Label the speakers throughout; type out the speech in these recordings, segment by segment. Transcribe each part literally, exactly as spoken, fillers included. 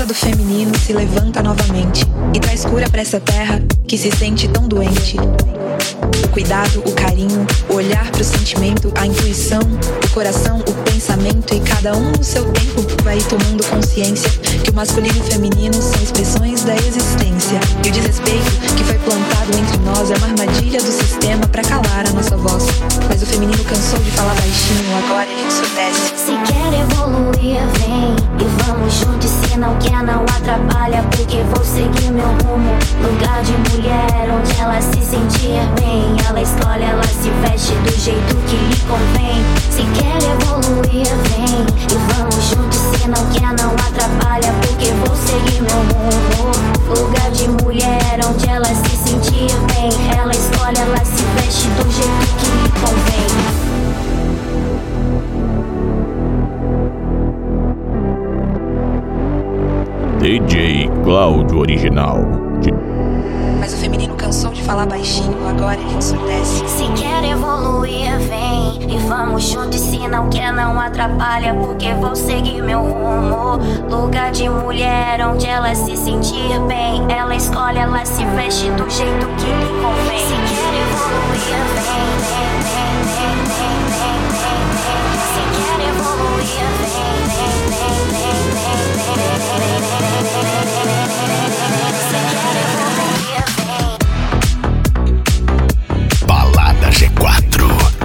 Speaker 1: força do feminino se levanta novamente e traz cura pra essa terra que se sente tão doente. O cuidado, o carinho, o olhar pro sentimento, a intuição, o coração, o pensamento, e cada um no seu tempo vai tomando consciência que o masculino e o feminino são expressões da existência. E o desrespeito que foi plantado entre nós é uma armadilha do sistema pra calar a nossa voz. Mas o feminino cansou de falar baixinho, agora ele ensurdece.
Speaker 2: Se quer evoluir, vem e vamos juntos. Se não quer, não atrapalha, porque vou seguir meu rumo. Lugar de mulher onde ela se sentir bem. Ela escolhe, ela se veste do jeito que lhe convém. Se quer evoluir, vem e vamos juntos. Se não quer, não atrapalha, porque vou seguir meu rumo. Lugar de mulher onde ela se sentir bem. Ela escolhe, ela se veste do jeito que lhe convém.
Speaker 3: D J Cláudio Original.
Speaker 1: Mas o feminino cansou de falar baixinho, agora ele ensurdece.
Speaker 2: Se quer evoluir, vem e vamos juntos. Se não quer, não atrapalha, porque vou seguir meu rumo. Lugar de mulher onde ela se sentir bem. Ela escolhe, ela se veste do jeito que lhe convém. Se quer evoluir, vem, vem, vem, vem, vem, vem, vem, vem. Se quer evoluir, vem, vem, vem, vem, vem, vem, vem, vem, vem. Se quer evoluir, vem.
Speaker 3: Balada G quatro.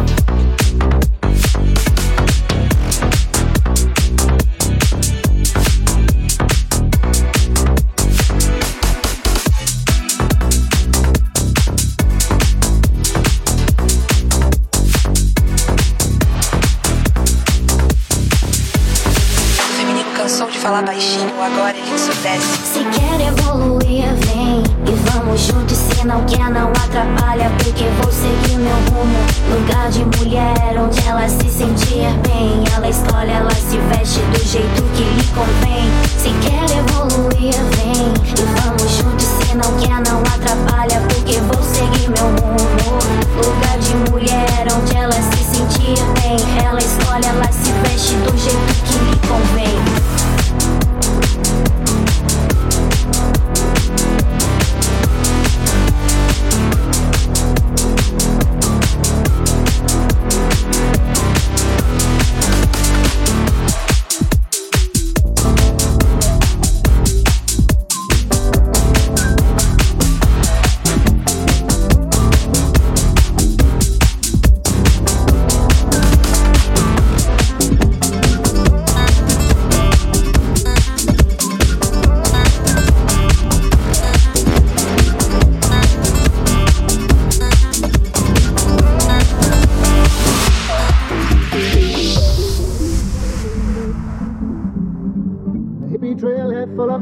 Speaker 1: Cansou de falar baixinho, agora ele ensurdece.
Speaker 2: Se quer evoluir, vem e vamos juntos. Se não quer, não atrapalha, porque vou seguir meu rumo. Lugar de mulher onde ela se sentir bem. Ela escolhe, ela se veste do jeito que lhe convém. Se quer evoluir, vem e vamos juntos. Se não quer, não atrapalha, porque vou seguir meu rumo. Lugar de mulher onde ela se sentir bem. Ela escolhe, ela se veste do jeito que lhe convém.
Speaker 4: Trailhead full of